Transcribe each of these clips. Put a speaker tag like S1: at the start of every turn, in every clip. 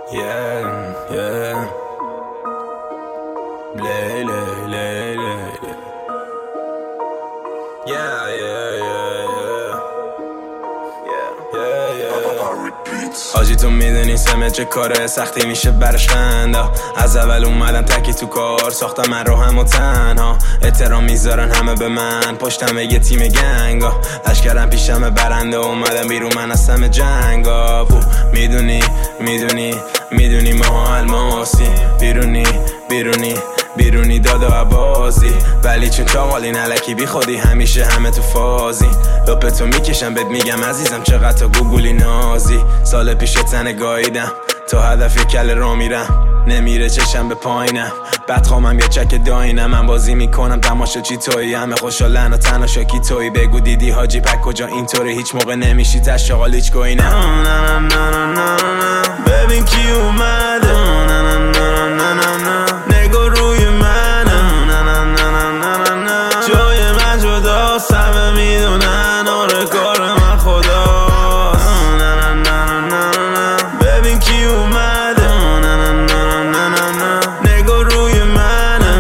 S1: Yeah, yeah. Lay, lay, lay, lay. Yeah, yeah, yeah, yeah. Yeah, yeah, yeah. آجی تو میدونی سمت چه کاره سختی میشه برش خنده. از اول اومدم تکی تو کار ساختم من رو هم و تنها. احترام میذارن همه به من پشتم یه تیم گنگا. لشکرم پیشم برنده اومدم بیرون من هستم جنگا. میدونی ما الماسی بیرونی داد و عبازی. ولی چون چاقالی نلکی بی خودی همیشه همه تو فازی. لپتو میکشم بهت میگم عزیزم چقدر تا گوگولی نازی. سال پیش تنه گاییدم تا هدف کل را میرم. نمیره چشم به پایینم بدخوامم یه چک داینم. من بازی میکنم تماشا چی تویی همه خوشحالن و تنها شاکی تویی. بگو دیدی حاجی پک کجا اینطوری هیچ موقع نمیشی تشاقال هیچ گویی نه. ببین کی اومده نگو روی منه. جای من جداست همه میدونن آره کار من خداست. ببین کی اومده نگو روی منه.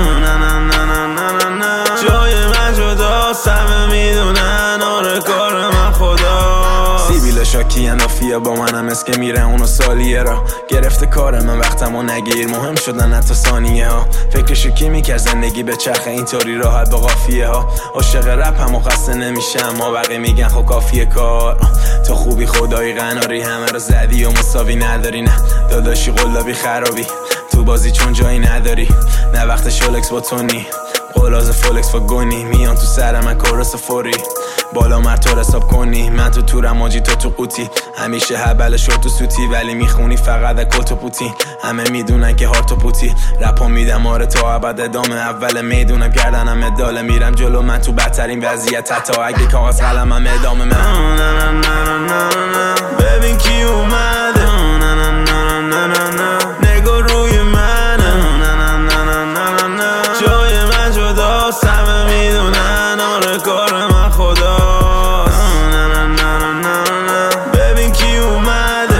S1: جای من جداست همه میدونن آره کار من خداست. سیبیل شاکی انافیه با منم اسکه میره اونو سالیه را گرفته کار من وقتمو نگیر مهم شدن حتی ثانیه ها. فکرشو کی میکرد زندگی به چرخه اینطوری راحت با قافیه ها. عاشق رپ هم و خسته نمیشم ما بقیه میگن خب کافیه کار. تو خوبی خدایی قناری همه رو زدی و مساوی نداری. نه داداشی قلابی خرابی تو بازی چون جایی نداری. نه وقت شولکس با تونی قلاز فولکس و گونی. میان تو سر من کورس فوری بالا مرتور حساب کنی. من تو تورم آجی تو قوطی همیشه هبل شد تو سوتی. ولی میخونی فقط کلت و پوتی همه میدونن که هارت و پوتی. رپا میدم آره تا ابد ادامه اول میدونم گردنم اداله. میرم جلو من تو بدترین وضعیت حتی اگه کاغذ قلمم ادامه من. ببین کی اومده نگو روی منه. جای من جداست همه میدونن آره کار من خداست. ببین کی اومده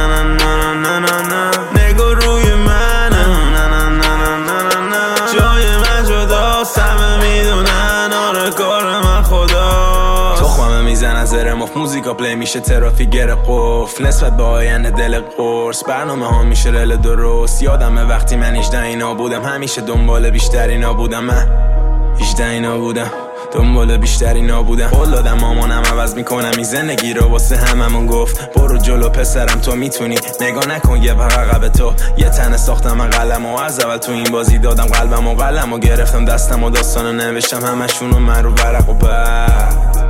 S1: نگو روی منه. جای من جداست همه میدونن آره کار من خداست. تخمه میزنن زر مخ موزیکا پلی میشه ترافیک گره قفل. نسبت به آینده دل قرص برنامه ها میشه رل درست. یادمه وقتی من 18 اینا بودم همیشه دنبال بیشتر اینا بودم. من 18 اینا بودم دنبال بیشتری نابودم. قول دادم مامانم عوض میکنم این زندگی رو واسه هممون گفت برو جلو پسرم تو میتونی. نگاه نکن یه عقب تو یه تنه ساختم من قلم و از اول تو این بازی دادم قلبم و قلم و گرفتم دستم و داستانو نوشتم همشونو من رو ورق و